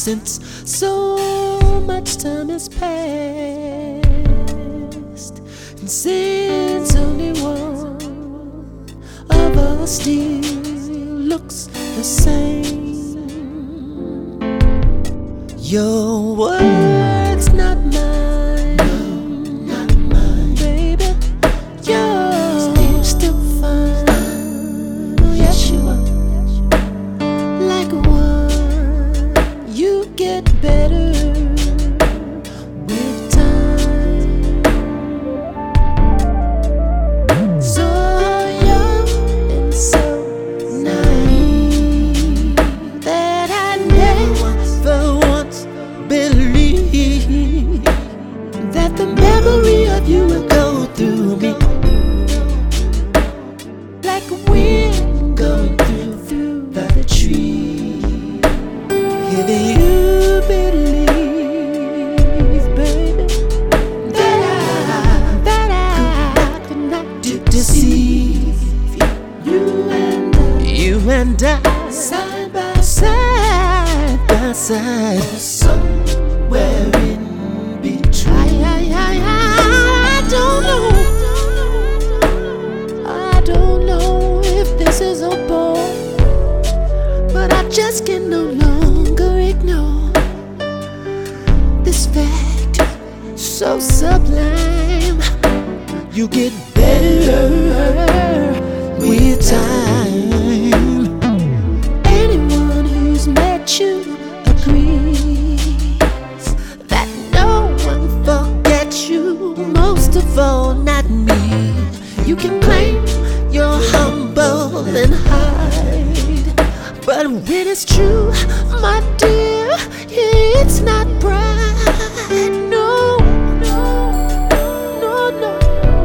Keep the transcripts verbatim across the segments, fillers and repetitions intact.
since so much time has passed, and since only one of us still looks the same. Your words, not mine, no, not mine, baby. You're still fine, yes you are. Like one, you get better with time. So young and so naive that I never once believed that the memory of you would go through me like a wind going through, through the tree. If you believe, baby, that I, that I could not deceive you and I, you and I, side by side by side, somewhere in between. I, I, I, I don't know, I don't know if this is a bore, but I just can no longer ignore this fact so sublime. You get better with time. Anyone who's met you agrees that no one forgets you, most of all not me. You can claim you're humble and hide, but when it's true, my dear, it's not pride. No, no, no, no.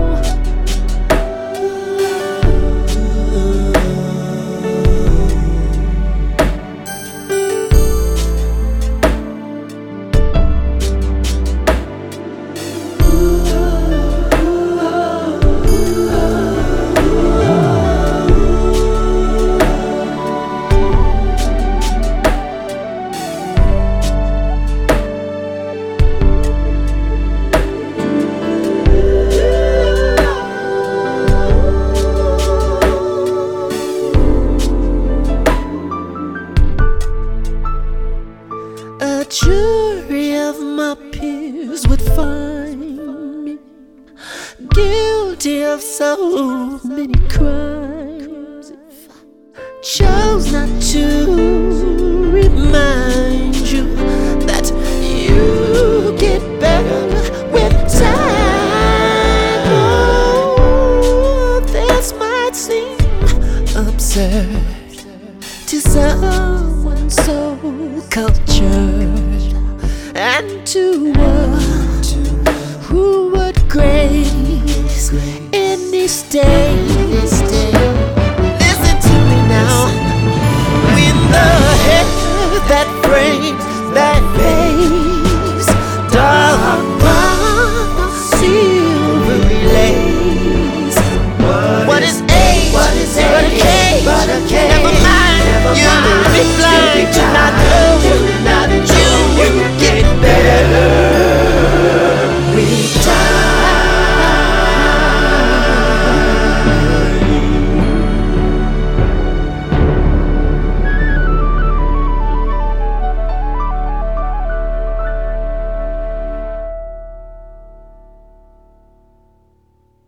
A jury of my peers would find me guilty of so many crimes if I chose not to remind you that you get better with time. Oh, this might seem absurd to someone so cultured, and to one who would grace any stage.